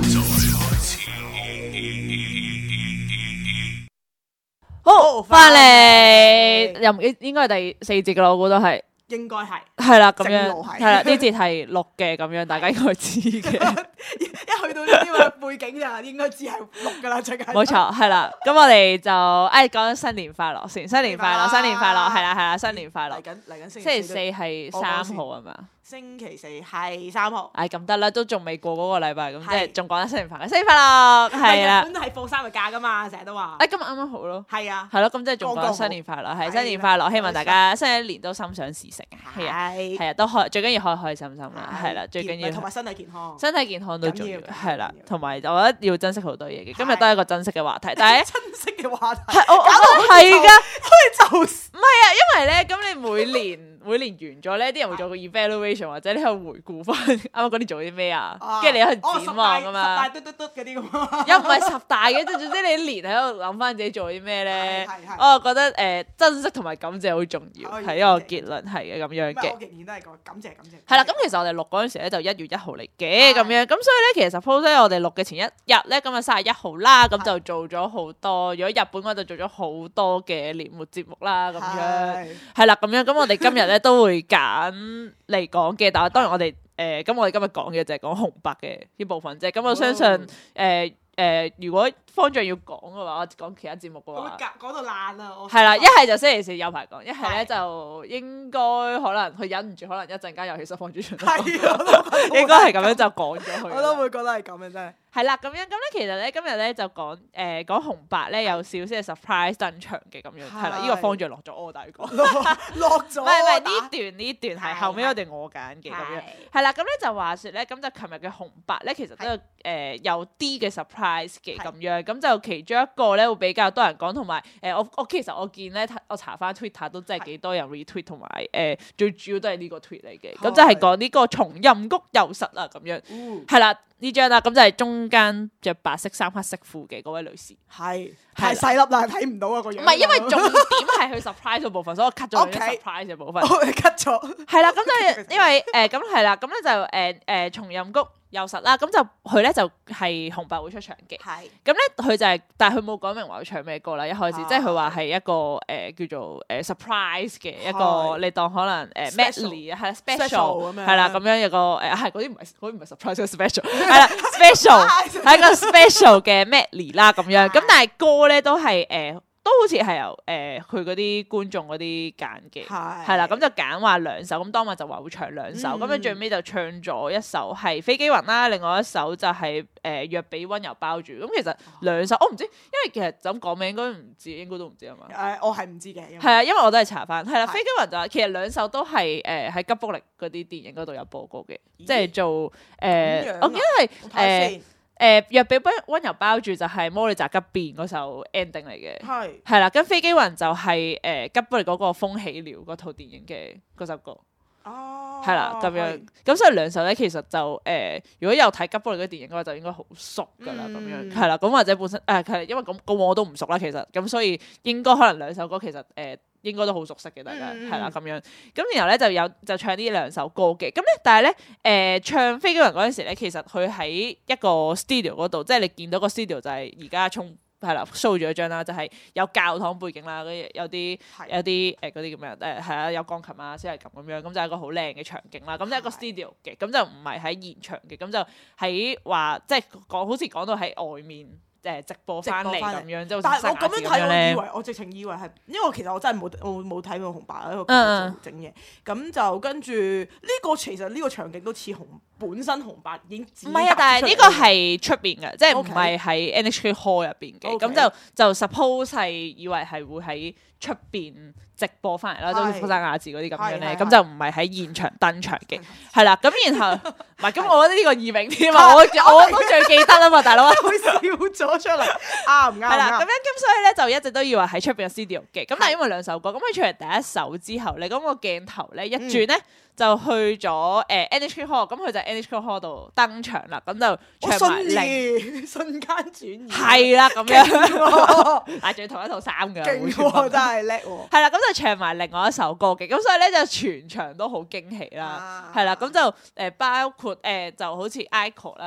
好，翻嚟又唔應該係第4節噶啦，我估都係。 應該係係啦，咁樣正路係係啦，呢節係錄嘅咁樣，大家應該知嘅。 一去到呢啲咁嘅背景就應該知係錄㗎啦，最近。 冇錯，係啦。咁我哋就講新年快樂先，新年快樂，新年快樂，係啦，新年快樂。 嚟緊星期四係3號係嘛？ 星期四係3號。 咁得啦，都仲未過嗰個禮拜，咁即係仲講得新年快樂，新年快樂係啦。 日本係放3日假㗎嘛，成日都話。 今日啱啱好咯。 係啊。 係咯，咁即係仲講新年快樂，係新年快樂，希望大家新一年都心想事成。係啊，都最緊要開開心心啦，係啦，最緊要同埋身體健康， 身體健康都重要，係啦，同埋我覺得要珍惜好多嘢嘅。今日都係一個珍惜嘅話題，但係珍惜嘅話題係我覺得係㗎， 就唔係啊，因為咧，咁你每年完咗咧，啲人會做個 evaluation 或者你去回顧翻啱啱嗰啲做啲咩啊，跟住你去展望㗎嘛， 十大嘟嘟嘟嗰啲咁啊， 又唔係10大嘅，總之你一年喺度諗翻自己做啲咩咧，我覺得珍惜同埋感謝好重要，係一個結論係嘅咁樣嘅。 我仍然都係講感謝。 係啦，咁其實我哋錄嗰陣時咧就1月1號嚟嘅咁樣，咁所以咧其實 suppose 咧我哋錄嘅前一日咧，今日31號啦，咁就做咗好多。如果日本嗰度做咗好多嘅年末節目啦，咁樣係啦，咁樣咁我哋今日咧都會揀嚟講嘅，但係當然我哋咁我哋今日講嘅就係講紅白嘅呢部分啫。咁我相信如果方丈要講嘅話，我講其他節目嘅話， 講到爛啦， 係啦，一係就星期四有排講，一係咧就應該可能佢忍唔住，可能一陣間又起身放主場，應該係咁樣就講咗佢。 我都會覺得係咁嘅，真係。 係啦，咁樣咁咧，其實咧今日咧就講紅白咧有少少嘅 surprise 登場嘅咁樣，係啦，呢個方丈落咗我大講， 落咗。 唔係呢段係後尾我哋我揀嘅咁樣，係啦，咁咧就話説咧，咁就琴日嘅紅白咧，其實都有啲嘅 surprise 嘅咁樣，咁就其中一個咧會比較多人講，同埋我其實我見咧我查翻 Twitter 都真係幾多人 retweet，同埋最主要都係呢個 tweet 嚟嘅，咁就係講呢個松陰谷祐實啊咁樣，係啦。呢張啦，咁就係中間着白色3黑色褲嘅嗰位女士， 係太細粒啦，睇唔到啊個樣。 唔係，因為重點係佢 surprise 嘅部分，所以我 cut 咗佢 surprise 嘅部分。 cut 咗。係啦，咁就因為咁係啦，咁咧就松陰谷祐實啦，咁就佢咧就係紅白會出場嘅。係。咁咧佢就係，但係佢冇講明話要唱咩歌啦。一開始即係佢話係一個叫做surprise 嘅一個，你當可能medley 係 special 係啦，咁樣有個係嗰啲唔係 surprise，係 special 係啦 special 係一個 special 嘅 medley 啦咁樣。咁但係歌咧都係都好似係由佢嗰啲觀眾嗰啲揀嘅，係啦，咁就揀話2首，咁當晚就話會唱2首，咁樣最尾就唱咗一首係飛機雲啦，另外一首就係若比溫柔包住，咁其實2首我唔知，因為其實就咁講名應該唔知，應該都唔知啊嘛。 我係唔知嘅。 係啊，因為我都係查翻，係啦，飛機雲就係其實2首都係喺吉卜力嗰啲電影嗰度有播過嘅，即係做我記得係若比溫柔包住就係魔女宅急便嗰首 ending 嚟嘅，係啦，咁飛機雲就係吉卜力嗰個風起了嗰套電影嘅嗰首歌，係啦咁樣，咁所以2首咧其實就如果有睇吉卜力嗰啲電影嘅話，就應該好熟噶啦咁樣，係啦，咁或者本身係因為咁我都唔熟啦，其實咁所以應該可能2首歌其實應該都好熟悉嘅，大家係啦咁樣，咁然後咧就唱呢2首歌嘅，咁咧但係咧唱飛機雲嗰陣時咧，其實佢喺一個 studio 嗰度，即係你見到個 studio 就係而家係啦 show 咗一張啦，就係有教堂背景啦，有啲嗰啲咁樣係啊，有鋼琴啊、小提琴咁樣，咁就係一個好靚嘅場景啦，咁就係一個 studio 嘅，咁就唔係喺現場嘅，咁就喺話即係好似講到喺外面。直播翻嚟咁樣，即係但係我咁樣睇，我直情以為係，因為其實我真係冇睇過紅白喺度整嘢，咁就跟住呢個其實呢個場景都似本身紅白已經唔係啊，但係呢個係出邊嘅，即係唔係喺 NHK Hall 入邊嘅，咁就 suppose 係以為係會喺出邊直播翻嚟啦，都好似福山雅治嗰啲咁樣咧，咁就唔係喺現場登場嘅，係啦，咁然後唔係咁，我覺得呢個異名添啊，我都最記得啊嘛，大佬啊， 佢笑咗出嚟，啱唔啱？ 係啦，咁樣咁所以咧就一直都以為喺出邊嘅 studio 嘅，咁但係因為2首歌，咁佢唱完第1首之後咧，咁個鏡頭咧一轉咧就去咗NHK Hall，咁佢就喺 NHK Hall 度登場啦，咁就唱埋瞬間轉移， 係啦咁樣，但係仲要同一套衫㗎， 勁喎，真係叻喎， 係啦，咁就唱埋另外一首歌嘅，咁所以咧就全場都好驚喜啦，係啦，咁就包括就好似 Aiko 啦。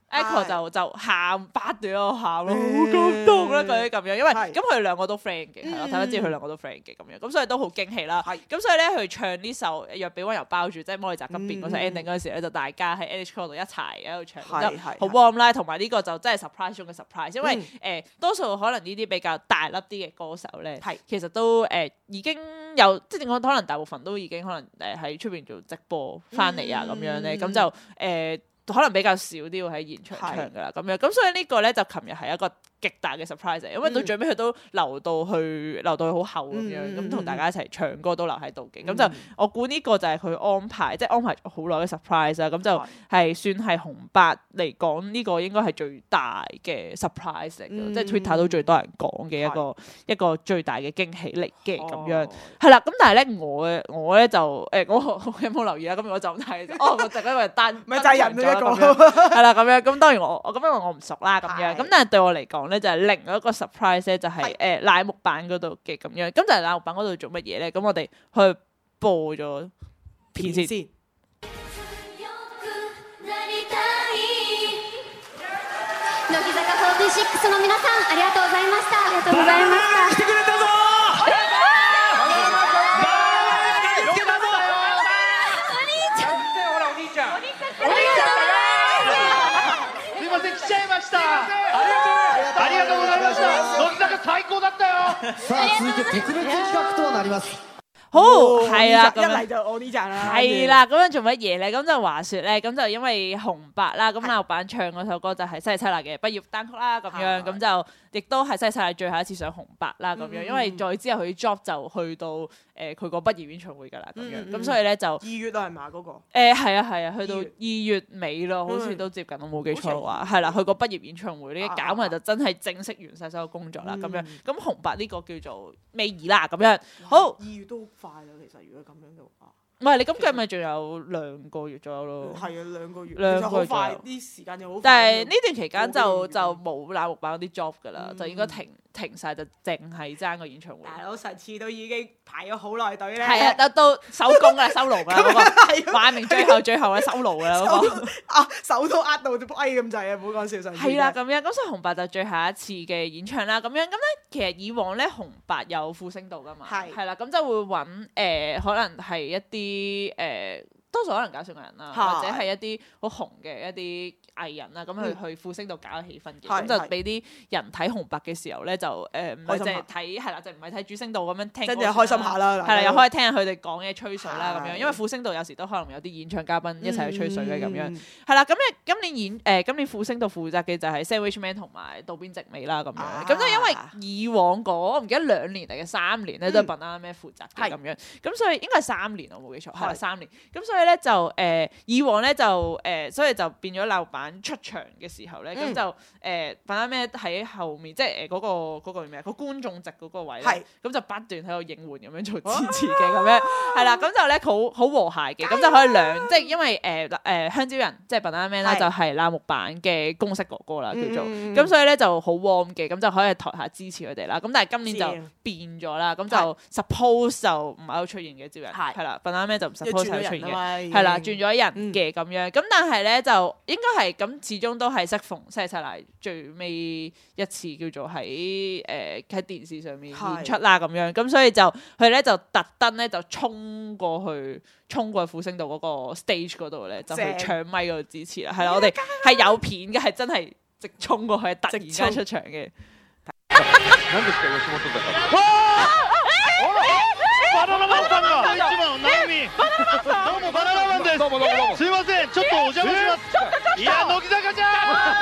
Echo 就喊不斷喺度喊咯，好感動啦嗰啲咁樣，因為咁佢哋兩個都 friend 嘅，係咯，睇得知佢兩個都 friend 嘅咁樣，咁所以都好驚喜啦。咁所以咧佢唱呢首若被溫柔包住，即係魔女宅急便嗰首 ending 嗰陣時咧，就大家喺 NHK 度一齊喺度唱，好 warm 啦。同埋呢個就真係 surprise 中嘅 surprise，因為多數可能呢啲比較大粒啲嘅歌手咧，其實都已經有即係點講，可能大部分都已經可能喺出邊做直播翻嚟啊咁樣咧，咁就可能比較少啲會喺現場唱㗎啦，咁樣咁所以呢個咧就琴日係一個極大嘅 surprise，因為到最尾佢都留到去好後咁樣，咁同大家一齊唱歌都留喺度嘅，咁就我估呢個就係佢安排，即係安排咗好耐嘅 surprise 啦，咁就係算係紅白嚟講呢個應該係最大嘅 surprise 嚟嘅，即係 Twitter 都最多人講嘅一個最大嘅驚喜嚟嘅咁樣，係啦，咁但係咧我咧就我有冇留意啊？咁我就睇我就因為單咪就係人咗一個係啦咁樣，咁當然我咁因為我唔熟啦咁樣，咁但係對我嚟講咧就係另一個 surprise 咧就係乃木坂嗰度嘅咁樣，咁就係乃木坂嗰度做乜嘢咧？咁我哋去播咗片先。 乃木坂46の皆さんありがとうございました。ありがとうございました。来てくれたぞ。ありがとうございました。乃木坂最高だったよ。 さあ続いて特別企畫となります。 好係啦， 一嚟就我呢陣啦， 係啦，咁樣做乜嘢咧？咁就話説咧，咁就因為紅白啦，咁乃木坂唱嗰首歌就係西西娜嘅畢業單曲啦，咁樣咁就亦都係西西娜最後一次上紅白啦，咁樣因為再之後佢 job 就去到佢個畢業演唱會㗎啦，咁樣咁所以咧就 2月係嘛嗰個？ 係啊，去到2月尾咯，好似都接近，我冇記錯嘅話，係啦，佢個畢業演唱會呢搞埋就真係正式完晒所有工作啦，咁樣咁紅白呢個叫做尾二啦，咁樣好 2月都好快啦，其實如果咁樣嘅話。 唔係你咁計咪仲有2個月左右咯？ 係啊，2個月， 其實好快，啲時間就好快。 但係呢段期間就冇乃木坂嗰啲 job 㗎啦，就應該停晒，就淨係爭個演唱會。 大佬上次都已經排咗好耐隊咧。 係啊，到收工啦，收爐㗎啦嗰個，話明最後咧收爐㗎啦嗰個。 手都握到跛咁滯啊！唔好講笑上次。係啦，咁樣咁所以紅白就最後一次嘅演唱啦，咁樣咁咧其實以往咧紅白有副聲道㗎嘛，係啦，咁就會揾可能係一啲多數可能搞笑藝人啦，或者係一啲好紅嘅一啲藝人啦，咁去副聲道搞個氣氛嘅，咁就俾啲人睇紅白嘅時候咧，就唔係淨係睇係啦，就唔係睇主聲道咁樣聽， 真係開心下啦， 係啦，又可以聽下佢哋講嘅吹水啦咁樣，因為副聲道有時都可能有啲演唱嘉賓一齊去吹水嘅咁樣，係啦，咁今年副聲道負責嘅就係 Sandwich Man 同埋渡邊直美啦咁樣，咁就因為以往我唔記得2年定係3年咧都係 Banana Man 負責嘅咁樣，咁所以應該係3年我冇記錯，係3年，咁所以咧就以往咧就所以就變咗乃木坂出場嘅時候咧，咁就Banana Man喺後面，即係嗰個咩啊？個觀眾席嗰個位咧，咁就不斷喺度應援咁樣做支持嘅咁樣，係啦，咁就咧好和諧嘅，咁就可以即係因為香蕉人即係 Banana Man 啦，就係乃木坂嘅公式哥哥啦叫做，咁所以咧就好 warm 嘅，咁就可以喺台下支持佢哋啦。咁但係今年就變咗啦，咁就 suppose 就唔喺度出現嘅招人，係啦，Banana Man就唔 suppose 喺度出現嘅，係啦，轉咗人嘅咁樣，咁但係咧就應該係咁，始終都係適逢西西娜最尾一次叫做喺電視上面演出啦咁樣，咁所以就佢咧就特登咧就衝過去副聲道嗰個 stage 嗰度咧，就去搶咪嗰度支持啦，係啦，我哋係有片嘅，係真係直衝過去，突然間出場嘅。 バナナマンさんが一番の悩み。どうもバナナマンです。どうも。すいません、ちょっとお邪魔します。いや、乃木坂じゃ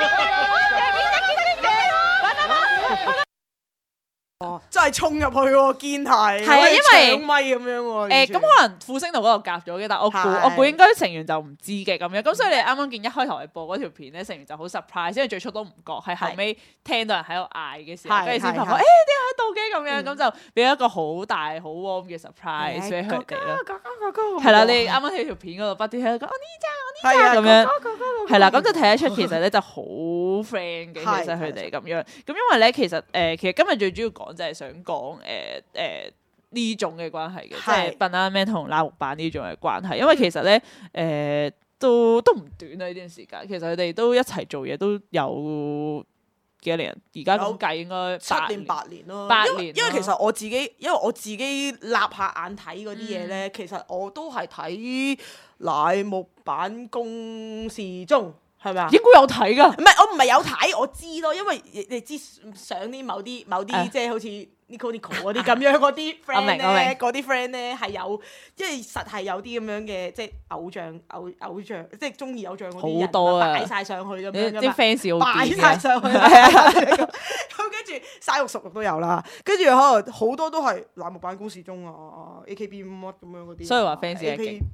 ん。 真係衝入去喎，堅係， 係啊，因為搶咪咁樣喎。 咁可能副聲道嗰度夾咗嘅，但我估應該成員就唔知嘅咁樣。咁所以你啱啱見一開頭你播嗰條片咧，成員就好 surprise，因為最初都唔覺，係後尾聽到人喺度嗌嘅時候，跟住先發覺點解喺度嘅咁樣，咁就俾一個好大好 warm 嘅 surprise 俾佢哋咯。係啦，你啱啱喺條片嗰度不斷喺度講我呢張咁樣，係啦，咁就睇得出其實咧就好 friend 嘅，其實佢哋咁樣。咁因為咧其實今日最主要講就係想講呢種嘅關係嘅，即係 Banana Man 同乃木坂呢種嘅關係，因為其實咧都唔短啊呢段時間。其實佢哋都一齊做嘢都有幾多年？而家咁計應該 7年8年咯。 8年因為其實我自己立下眼睇嗰啲嘢咧，其實我都係睇乃木坂公示中。係咪啊？ 應該有睇㗎。 我唔係有睇，我知咯，因為你知上啲某啲即係好似 Nico 嗰啲咁樣嗰啲 friend 咧，嗰啲 friend 咧係有，即係實係有啲咁樣嘅，即係偶像，即係中意偶像嗰啲人， 好多啊， 擺晒上去咁樣㗎嘛， 啲 fans 好擺晒上去，咁跟住生肉熟肉都有啦，跟住可能好多都係乃木坂公示中啊 ，AKB 乜咁樣嗰啲， 所以話 fans 係勁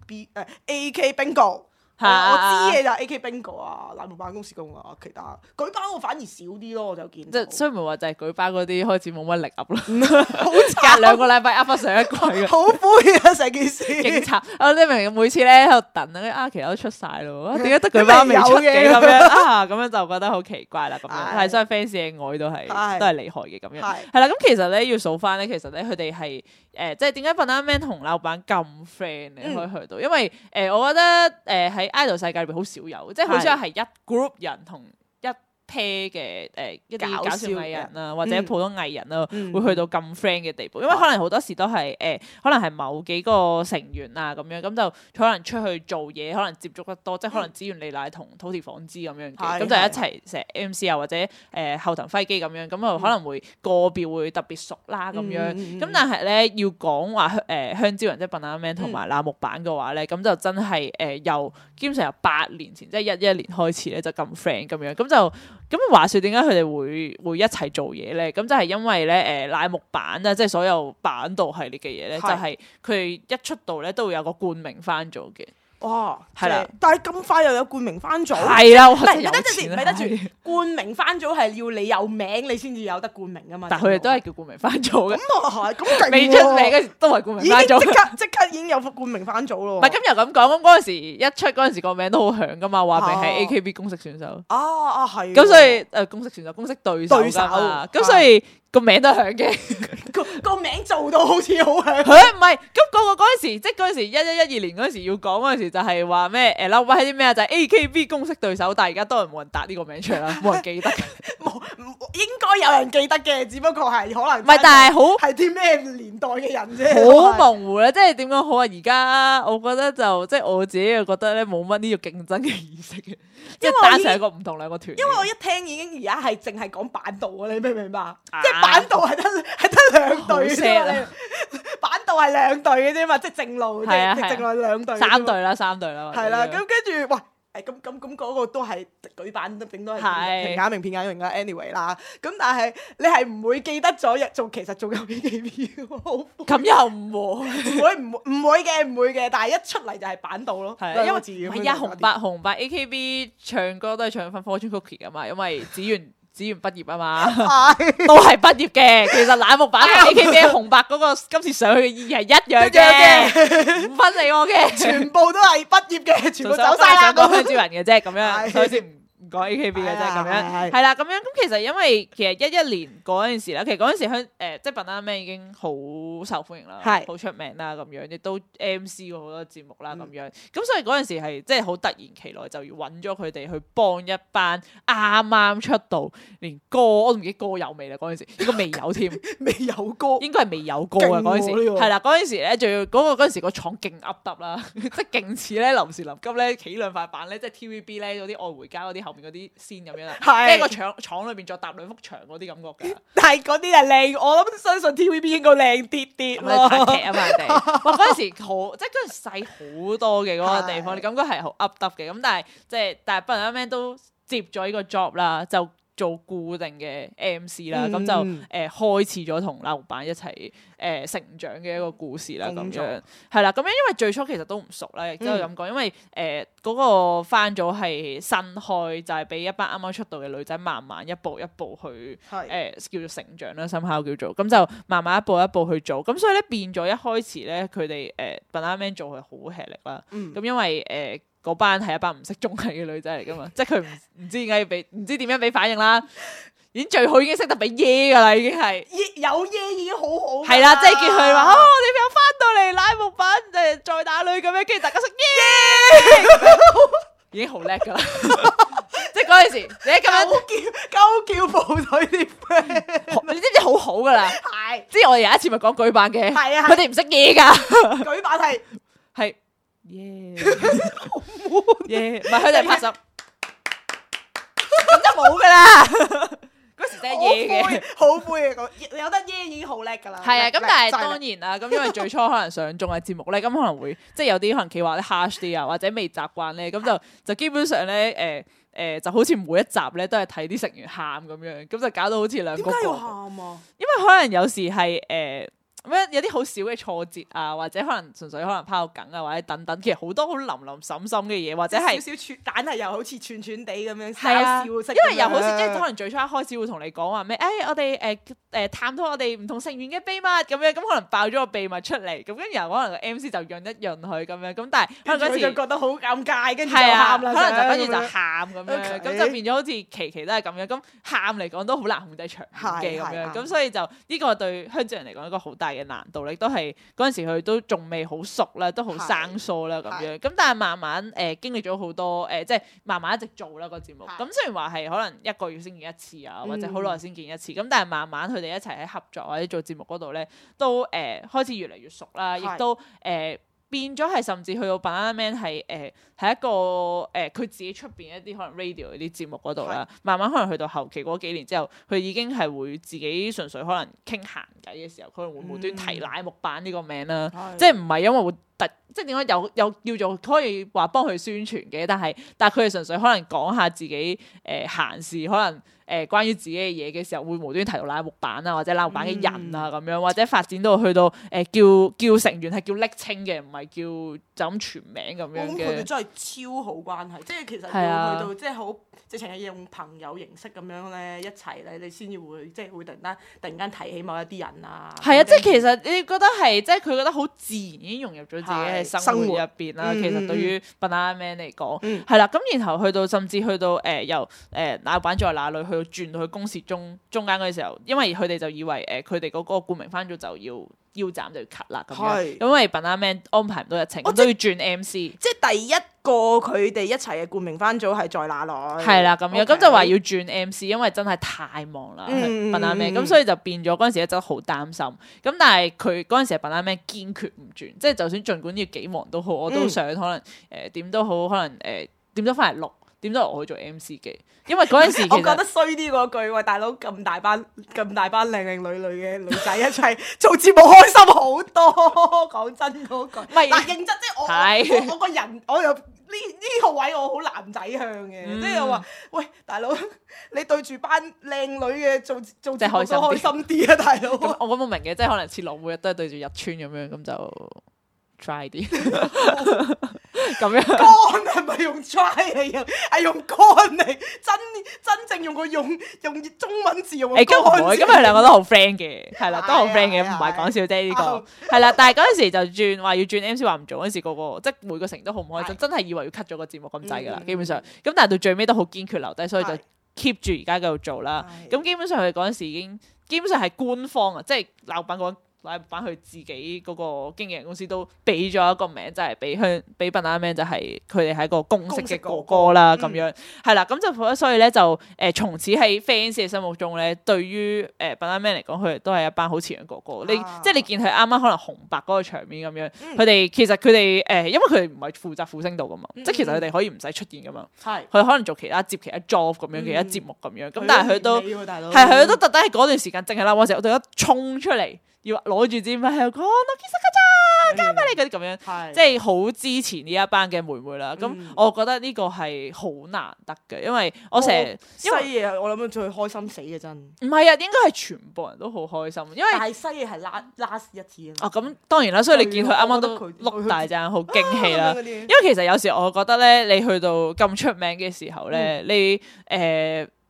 AK Bingo。我知嘅就係 AK Bingo 啊，乃木坂公示中啊，其他舉班我反而少啲咯，我就見到。 即係所以咪話就係舉班嗰啲開始冇乜力噏咯，好慘，隔2個禮拜噏翻上一季嘅， 好灰啊成件事。 勁慘！我你明每次咧喺度等啊，其實都出晒咯，點解得舉班未出嘅咁樣啊？咁樣就覺得好奇怪啦，咁樣係所以 fans 嘅愛都係厲害嘅咁樣。係啦，咁其實咧要數翻咧，其實咧佢哋係即係點解 Banana Man 同乃木坂咁 friend 咧？可以去到，因為我覺得喺idol 世界裏邊好少有，即係好少係一 group 人同一 pair 嘅一啲搞笑藝人啊，或者普通藝人啊，會去到咁 friend 嘅地步，因為可能好多時都係可能係某幾個成員啊咁樣，咁就可能出去做嘢，可能接觸得多，即係可能只原利奈同土田晃之咁樣嘅，咁就一齊成 MC 啊或者後藤輝基咁樣，咁啊可能會個別會特別熟啦咁樣，咁但係咧要講話香蕉人即係 Banana Man 同埋乃木坂嘅話咧，咁就真係由基本上由8年前即係11年開始咧就咁 friend 咁樣，咁話說點解佢哋會一齊做嘢咧？咁就係因為咧乃木坂啊，即係所有坂道系列嘅嘢咧，就係佢哋一出道咧都會有個冠名翻咗嘅。 哇， 係啦， 但係咁快又有冠名翻組， 係啦， 咪得住冠名翻組係要你有名你先至有得冠名噶嘛。 但係佢哋都係叫冠名翻組嘅。 咁啊係，咁勁喎！ 未出名嗰時都係冠名翻組， 即刻已經有冠名翻組咯。 唔係咁又咁講，咁嗰陣時一出嗰陣時個名都好響噶嘛，話明係 AKB 公式選手。 係。 咁所以公式選手、公式對手㗎嘛，咁所以個名都響嘅。 個名做到好似好響。 唔係，咁嗰陣時，即係嗰陣時1112年嗰陣時要講嗰陣時就係話咩乃木坂係啲咩啊？就係 AKB 公式對手，但係而家都係冇人答呢個名出嚟啦，冇人記得。 應該有人記得嘅，只不過係可能唔係，但係好係啲咩年代嘅人啫， 好模糊咧。即係點講好啊？而家我覺得就即係我自己又覺得咧冇乜呢個競爭嘅意識嘅，即係單純係一個唔同兩個團。 因為我一聽已經而家係淨係講坂道啊，你明唔明白？即係坂道係得兩隊啫嘛，坂道係兩隊嘅啫嘛，即係正路，即係正路兩隊， 三隊啦，係啦。 咁跟住喂。咁嗰個都係舉辦都頂多係平假名片假名啦 anyway 啦，咁但係你係唔會記得咗其實仲有 AKB 咁又唔會嘅，但係一出嚟就係坂道咯，因為字咁樣。 係啊，紅白 AKB 唱歌都係唱翻 Fortune Cookie 噶嘛，因為子源畢業啊嘛，都係畢業嘅。其實乃木坂同 AKB 紅白嗰個今次上去嘅意義係一樣嘅，唔分你我嘅， 全部都係畢業嘅，全部走晒啦。 講香蕉人嘅啫，咁樣所以先唔講 AKB 嘅啫，咁樣係啦，咁樣咁其實因為其實11年嗰陣時啦，其實嗰陣時即係 Banana Man 已經好受歡迎啦，好出名啦，咁樣亦都 MC 過好多節目啦，咁樣咁所以嗰陣時係即係好突然其來就要揾咗佢哋去幫一班啱啱出道，連歌我都唔記得歌有未啦，嗰陣時應該未有添， 未有歌， 應該係未有歌啊嗰陣時，係啦嗰陣時咧，仲要嗰陣時個廠勁噏耷啦，即係勁似咧臨時臨急咧企兩塊板咧，即係 TVB 咧嗰啲愛回家嗰啲後面嗰啲線咁樣啦，即係個廠裏邊再搭兩幅牆嗰啲感覺㗎。 但係嗰啲係靚，我諗相信 TVB 應該靚啲咯。 拍劇啊嘛，人哋哇嗰陣時好，即係嗰陣時細好多嘅嗰個地方，你感覺係好噏耷嘅。咁但係 Banana Man 都接咗呢個 job 啦，就做固定嘅 MC 啦，咁就開始咗同乃木坂一齊成長嘅一個故事啦，咁樣係啦，咁樣因為最初其實都唔熟啦，亦都有咁講，因為嗰個番組係新開，就係俾一班啱啱出道嘅女仔慢慢一步一步去叫做成長啦，somehow叫做咁就慢慢一步一步去做，咁所以咧變咗一開始咧佢哋Banana Man 做係好吃力啦，咁因為嗰班係一班唔識綜藝嘅女仔嚟噶嘛，即係佢唔知點解要俾，唔知點樣俾反應啦。 已經最好，已經識得俾耶㗎啦，已經係有耶已經好好。 係啦，即係叫佢話我哋又翻到嚟拉木板再打女咁樣，跟住大家識耶，已經好叻㗎啦。即係嗰陣時，你咁樣鳩叫部隊啲 friend， 你知唔知好好㗎啦？ 係， 即係我哋有一次咪講舉辦嘅， 係啊佢哋唔識耶㗎， 舉辦係耶耶，唔係佢哋拍手，咁就冇㗎啦。嗰時真係耶嘅， 好灰嘅，有得耶已經好叻㗎啦。 係啊，咁但係當然啦，咁因為最初可能上綜藝節目咧，咁可能會即係有啲可能企話啲 harsh 啲啊，或者未習慣咧，咁就基本上咧就好似每一集咧都係睇啲成員喊咁樣，咁就搞到好似兩個。 點解要喊啊？ 因為可能有時係咩有啲好少嘅挫折啊，或者可能純粹可能拋個梗啊，或者等等，其實好多好淋淋滲滲嘅嘢，或者係少少串，但係又好似串串地咁樣係啊， 因為又好似即係可能最初一開始會同你講話咩？我哋探討我哋唔同成員嘅秘密咁樣，咁可能爆咗個秘密出嚟，咁跟住可能個 MC 就潤一潤佢咁樣，咁但係可能嗰時就覺得好尷尬，跟住就係啊， 喊啦， 可能就跟住就喊咁樣， Okay 咁就變咗好似期期都係咁樣，咁喊嚟講都好難控制場面嘅咁樣，咁所以就呢個對香港人嚟講一個好大嘅難度，亦都係嗰陣時佢都仲未好熟啦，都好生疏啦咁樣，咁但係慢慢經歷咗好多即係慢慢一直做啦個節目，咁雖然話係可能一個月先見一次啊，或者好耐先見一次，咁但係慢慢佢哋一齊喺合作或者做節目嗰度咧，都開始越嚟越熟啦，亦都變咗係甚至去到 Banana Man 係一個佢自己出邊一啲可能 radio 嗰啲節目嗰度啦，慢慢可能去到後期嗰幾年之後，佢已經係會自己純粹可能傾閒偈嘅時候，可能會無端提乃木坂呢個名啦，即係唔係因為會即係點解有叫做可以話幫佢宣傳嘅，但係佢係純粹可能講下自己閒事，可能關於自己嘅嘢嘅時候，會無端提到乃木坂啊，或者乃木坂嘅人啊咁樣，或者發展到去到叫成員係叫昵稱嘅，唔係叫就咁全名咁樣嘅。 佢哋真係超好關係，即係其實要去到即係好直情係用朋友形式咁樣咧一齊咧，你先至會即係會突然間提起某一啲人啊。 係啊，即係其實你覺得係即係佢覺得好自然已經融入咗自己嘅生活入邊啦。其實對於 Banana Man 嚟講係啦，咁然後去到甚至去到由乃木坂在哪裏去到轉到去公視中間嗰個時候，因為佢哋就以為佢哋嗰個冠名番組就要腰斬就要 cut 啦咁樣，因為 Banana Man 安排唔到日程，都要轉 MC。 即係第一個佢哋一齊嘅冠名番組係在哪裏？ 係啦咁樣，咁就話要轉 MC，因為真係太忙啦 Banana Man，咁所以就變咗嗰陣時咧真係好擔心。咁但係佢嗰陣時係 Banana Man 堅決唔轉，即係就算儘管要幾忙都好，我都想可能點都好，可能點都翻嚟錄。點都我去做 MC 嘅，因為嗰陣時其實我覺得衰啲嗰句，喂大佬咁大班靚靚女嘅女仔一齊做節目開心好多，講真嗰句。唔係嗱認真，即係我個人，我又呢個位我好男仔向嘅，即係我話喂大佬，你對住班靚女嘅做節目都開心啲啊，大佬。 我咁我明嘅，即係可能切落每日都係對住日村咁樣，咁就 try 啲咁樣。 乾係咪用 try 嚟嘅？係用乾嚟，真正用中文字用乾字。 咁佢兩個都好 friend 嘅，係啦，都好 friend 嘅，唔係講笑啫呢個。係啦，但係嗰陣時就轉話要轉 MC 話唔做嗰陣時，個即係每個成員都好唔開心，真係以為要 cut 咗個節目咁滯㗎啦，基本上。咁但係到最尾都好堅決留低，所以就 keep 住而家繼續做啦。咁基本上佢嗰陣時已經基本上係官方啊，即係老闆講。乃木坂佢自己嗰個經紀人公司都俾咗一個名，就係俾 Banana Man，就係佢哋係一個公式嘅哥哥啦咁樣，係啦，咁就所以咧就從此喺 fans 嘅心目中咧，對於Banana Man 嚟講，佢哋都係一班好似樣哥哥。即係你見佢啱啱可能紅白嗰個場面咁樣，佢哋其實佢哋因為佢哋唔係負責副聲道噶嘛，即係其實佢哋可以唔使出現噶嘛，佢可能做接其他 job 咁樣，其他節目咁樣，咁但係佢都佢都特登喺嗰段時間淨係啦，我成日對一衝出嚟。要攞住支咪喺度講，我其實㗎咋，加翻你嗰啲咁樣，即係好支持呢一班嘅妹妹啦。咁我覺得呢個係好難得嘅，因為我成日西嘢，我諗最開心死嘅真。 唔係啊，應該係全部人都好開心，因為但係西嘢係 last 一次啊。咁當然啦，所以你見佢啱啱都碌大隻，好驚喜啦。因為其實有時我覺得咧，你去到咁出名嘅時候咧，你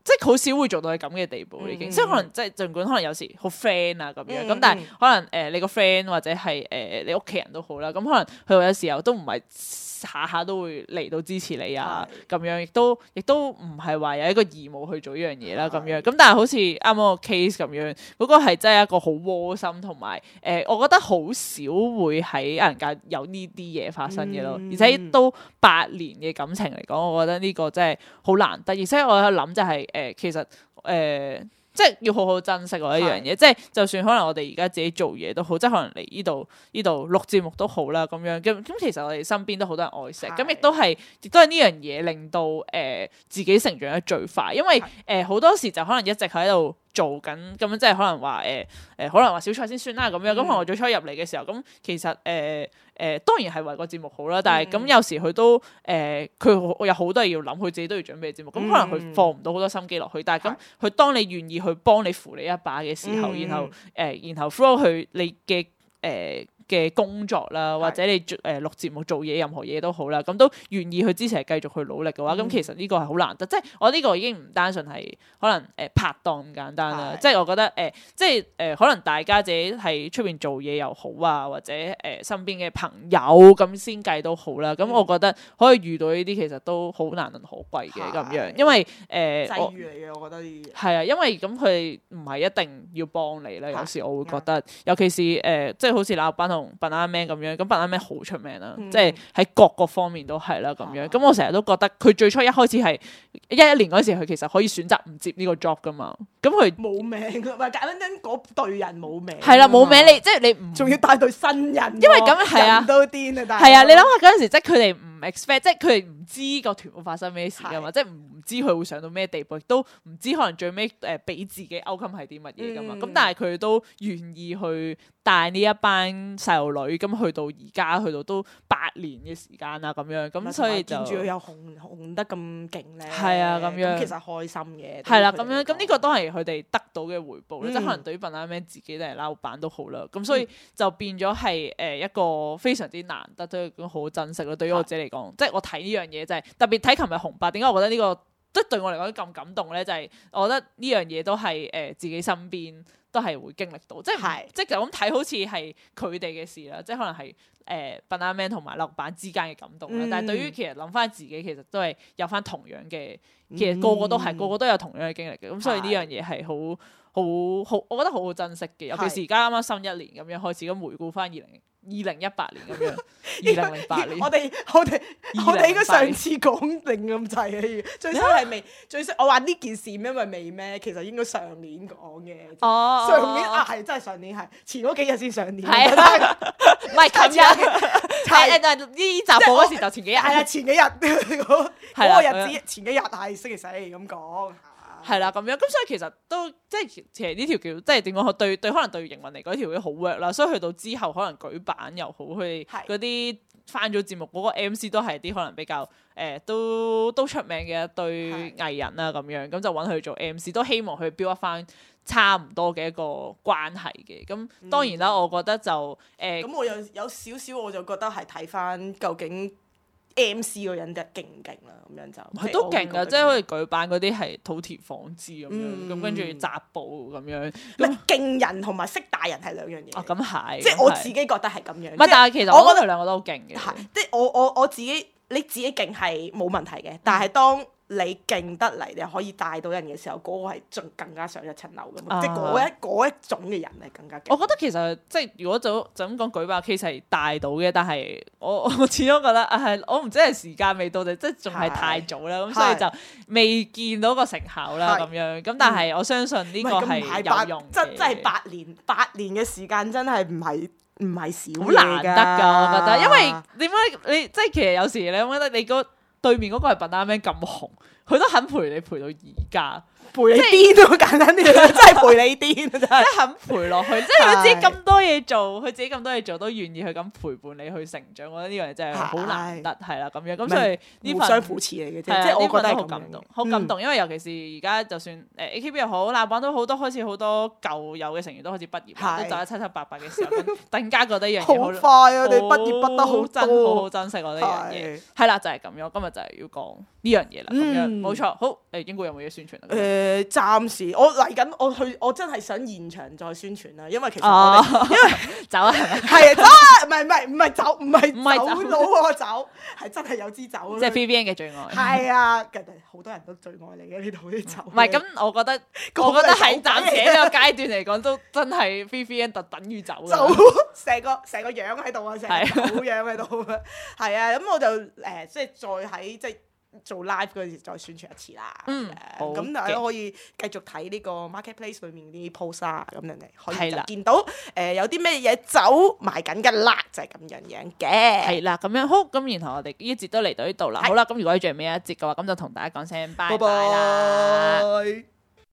即係好少會做到係咁嘅地步已經，即係可能即係儘管可能有時好 friend 啊咁樣，咁但係可能你個 friend 或者係你屋企人都好啦，咁可能去到有時候都唔係下下都會嚟到支持你啊咁樣，亦都唔係話有一個義務去做呢樣嘢啦咁樣，咁但係好似啱啱個 case 咁樣，嗰個係真係一個好窩心同埋我覺得好少會喺藝人界有呢啲嘢發生嘅咯，而且都8年嘅感情嚟講，我覺得呢個真係好難得，而且我喺度諗就係其實即係要好好珍惜嗰一樣嘢，即係就算可能我哋而家自己做嘢都好，即係可能嚟呢度錄節目都好啦咁樣，咁其實我哋身邊都好多人愛錫，咁亦都係呢樣嘢令到自己成長得最快，因為好多時就可能一直喺度做緊咁樣，即係可能話可能話小菜先算啦咁樣，咁可能我最初入嚟嘅時候，咁其實當然係為個節目好啦，但係咁有時佢都佢有好多嘢要諗，佢自己都要準備節目，咁可能佢放唔到好多心機落去，但係咁佢當你願意去幫你扶你一把嘅時候，然後 flow 去你嘅工作啦，或者你錄節目做嘢任何嘢都好啦，咁都願意去支持繼續去努力嘅話，咁其實呢個係好難得，即係我呢個已經唔單純係可能拍檔咁簡單啦，即係我覺得即係可能大家自己喺出邊做嘢又好啊，或者身邊嘅朋友咁先計都好啦，咁我覺得可以遇到呢啲其實都好難能可貴嘅咁樣，因為際遇嚟嘅，我覺得呢啲係啊，因為咁佢唔係一定要幫你啦，有時我會覺得，尤其是即係好似老闆同Banana Man 咁樣，咁Banana Man好出名啦，即係喺各個方面都係啦咁樣。咁我成日都覺得佢最初一開始係11年嗰時，佢其實可以選擇唔接呢個 job 噶嘛。咁佢冇名，唔係簡單嗰隊人冇名。 係啦，冇名你即係你唔仲要帶隊新人， 因為咁係啊， 人都癲啊！ 係啊，你諗下嗰陣時，即係佢哋唔 expect，即係佢哋唔知個團會發生咩事噶嘛，即係唔知佢會上到咩地步，亦都唔知可能最尾俾自己 outcome 係啲乜嘢噶嘛。咁但係佢都願意去帶呢一班細路女，咁去到而家去到都8年嘅時間啦，咁樣咁所以就見住佢又紅得咁勁咧， 係啊咁樣， 其實開心嘅。 係啦，咁樣咁呢個都係佢哋得到嘅回報咧，即係可能對於Banana Man自己都係老闆都好啦，咁所以就變咗係一個非常之難得，都要好珍惜咯。對於我自己嚟講，即係我睇呢樣嘢就係特別睇琴日紅白，點解我覺得呢個即係對我嚟講咁感動咧？就係我覺得呢樣嘢都係自己身邊都係會經歷到，即係即係就咁睇好似係佢哋嘅事啦，即係可能係Banana Man 同埋老闆之間嘅感動啦。但係對於其實諗翻自己，其實都係有翻同樣嘅，其實個個都有同樣嘅經歷嘅。咁所以呢樣嘢係好，我覺得好好珍惜嘅。尤其是而家啱啱新一年咁樣開始咁回顧翻2018年咁樣，2008年。我哋應該上次講定咁滯嘅，最衰係未最衰。我話呢件事因為未咩，其實應該上年講嘅。上年係真係上年係前嗰幾日先上年。係啊， 唔係琴日。呢集播嗰時就前幾日。 係啊，前幾日嗰個日子，前幾日係星期四咁講。 係啦，咁樣咁所以其實都即係其實呢條橋即係點講？對可能對營運嚟講，呢條橋好 work 啦。所以去到之後可能舉辦又好，佢哋嗰啲翻咗節目嗰個 MC 都係啲可能比較都出名嘅一對藝人啦咁樣，咁就揾佢做 MC， 都希望佢 build 翻差唔多嘅一個關係嘅。咁當然啦，我覺得就咁我有少少我就覺得係睇翻究竟MC 個人就勁唔勁啦，咁樣就佢都勁噶，即係好似舉辦嗰啲係土田晃之咁樣，咁跟住紮布咁樣。 唔勁人同埋識大人係兩樣嘢。 哦，咁係， 即係我自己覺得係咁樣。 唔係，但係其實我覺得佢兩個都好勁嘅。 係，即係我自己你自己勁係冇問題嘅，但係當你勁得嚟，你可以帶到人嘅時候，嗰個係仲更加上一層樓㗎嘛，即係嗰一種嘅人係更加勁。 我覺得其實即係如果就咁講舉辦 case 係帶到嘅，但係我始終覺得我唔知係時間未到定即係仲係太早啦，咁所以就未見到個成效啦咁樣。咁但係我相信呢個係有用嘅。 真係8年嘅時間真係唔係少， 好難得㗎，我覺得，因為點解你即係其實有時你覺得你對面嗰個係Banana Man咁紅，佢都肯陪你陪到而家， 陪你癲都簡單啲，真係陪你癲，真係肯陪落去，即係佢自己咁多嘢做，佢自己咁多嘢做都願意去咁陪伴你去成長，我覺得呢樣嘢真係好難得，係啦咁樣，咁所以呢份互相扶持嚟嘅啫，即係我覺得好感動，好感動，因為尤其是而家就算AKB 又好，男版都好多開始好多舊有嘅成員都開始畢業，都走得七七八八嘅時候，更加覺得一樣嘢好快啊！你畢業畢得好真，好好珍惜我呢樣嘢，係啦，就係咁樣，今日就係要講呢樣嘢啦，咁樣。 冇錯。好，英國有冇嘢宣傳啊？ 暫時我嚟緊，我真係想現場再宣傳啦，因為其實我哋因為走啊， 係啊，走啊，唔係走，唔係走佬嗰個走，係真係有支酒。 即係 VVN 嘅最愛。 係啊，好多人都最愛你嘅呢度啲酒。 唔係咁，我覺得喺暫時呢個階段嚟講，都真係 VVN 特等於酒啦。 成個樣喺度啊，成個狗樣喺度啊，係啊，咁我就即係再喺即係做 live 嗰陣時再宣傳一次啦。咁大家可以繼續睇呢個 marketplace 裏面啲 post 啊，咁樣你可以就見到有啲咩嘢酒賣緊嘅啦，就係咁樣嘅。 係啦，咁樣好，咁然後我哋呢節都嚟到呢度啦。好啦，咁如果你最尾一節嘅話，咁就同大家講聲拜拜啦。